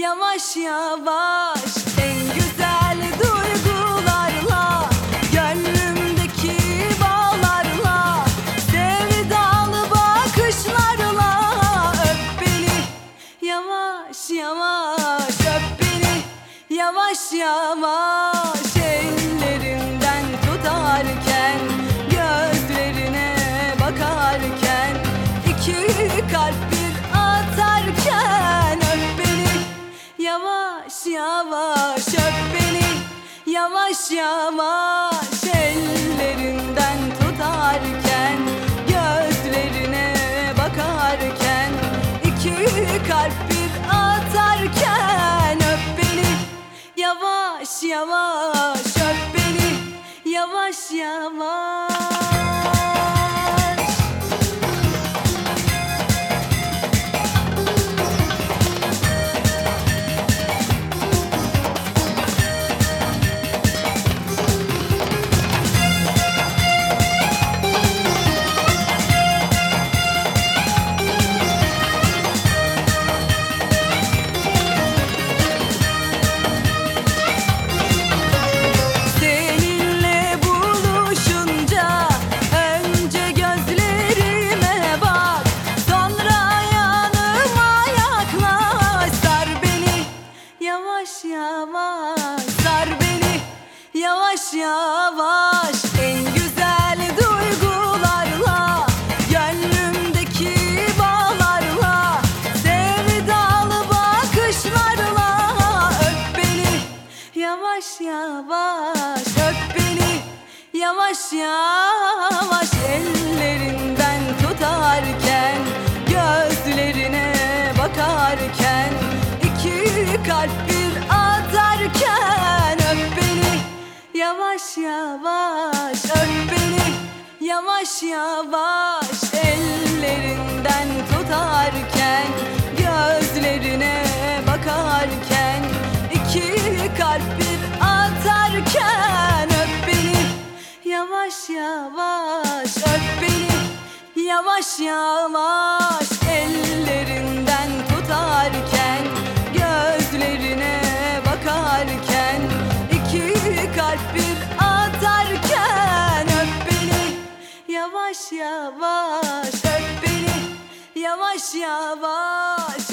yavaş yavaş en güzel duygularla, gönlümdeki bağlarla, sevdalı bakışlarla öp beni yavaş yavaş, öp beni yavaş yavaş, ellerinden tutarken, gözlerine bakarken, iki kalp bir atarken öp beni yavaş yavaş, öp beni yavaş yavaş, ellerinden tutarken, gözlerine bakarken, iki kalp bir atarken öp beni yavaş yavaş, öp beni yavaş yavaş. Yavaş yavaş sar beni yavaş yavaş en güzel duygularla, gönlümdeki bağlarla, sevdalı bakışlarla öp beni yavaş yavaş, öp beni yavaş yavaş, ellerinden tutarken, gözlerine bakarken, kalp bir atarken öp beni yavaş yavaş, öp beni yavaş yavaş, ellerinden tutarken, gözlerine bakarken, iki kalp bir atarken öp beni yavaş yavaş, öp beni yavaş yavaş, ellerinden tutarken, gözlerine bakarken, iki kalp bir atarken öp beni yavaş yavaş, öp beni yavaş yavaş.